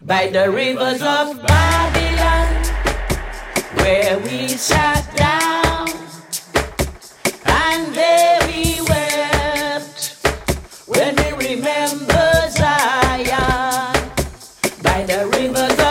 by the rivers of Babylon, where we sat down and there we wept when we remember Zion, by the rivers of